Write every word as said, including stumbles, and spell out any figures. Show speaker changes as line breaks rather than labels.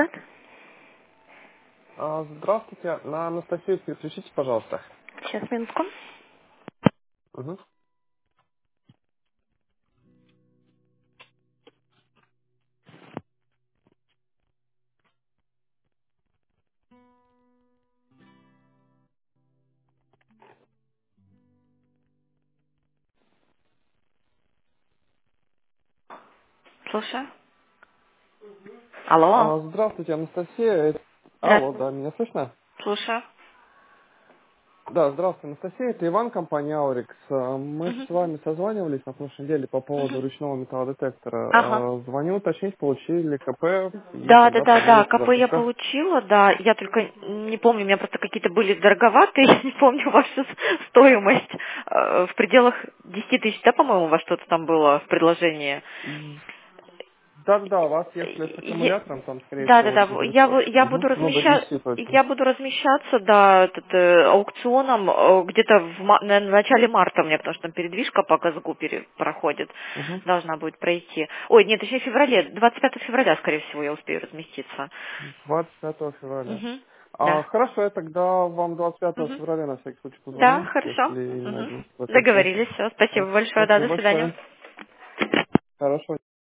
назад.
А, Здравствуйте, на Анастасию переключите, пожалуйста.
Сейчас, минутку.
Угу.
Слушаю. Алло.
А, Здравствуйте, Анастасия. Алло,
Здравствуйте.
да, меня слышно?
Слушаю.
Да, здравствуйте, Анастасия. Это Иван, компания Аурикс. А, Мы
Мгм.
с вами созванивались на прошлой неделе по поводу
Мгм.
ручного металлодетектора.
Ага.
А, Звоню уточнить, получили КП и
Да, да,
когда
да, да.
планируете
КП я
запуска.
получила, да. Я только не помню, у меня просто какие-то были дороговатые, я не помню вашу с- стоимость. Э, В пределах десяти тысяч, да, по-моему, у вас что-то там было в предложении.
Да-да, у вас, если с аккумулятором, там, скорее
Да,
всего,
да,
вот
да.
эти
Я,
девятьсот.
бу- я
Угу.
буду
Ну, до
размещать,
десяти точно.
я буду размещаться, да, этот, э, аукционом э, где-то в, ма- наверное, в начале марта у меня, потому что там передвижка по Казгу пере- проходит,
Угу.
должна будет пройти. Ой, нет, еще в феврале, двадцать пятого февраля, скорее всего, я успею разместиться.
двадцать пятого февраля.
Угу.
А,
Да.
хорошо, я тогда вам двадцать пятого
Угу.
февраля на всякий случай
Да,
позвоню,
хорошо.
если
Угу.
найдем в этом срок.
Договорились, все. Спасибо
Вот.
большое, да,
Спасибо
до свидания.
большое. Хорошего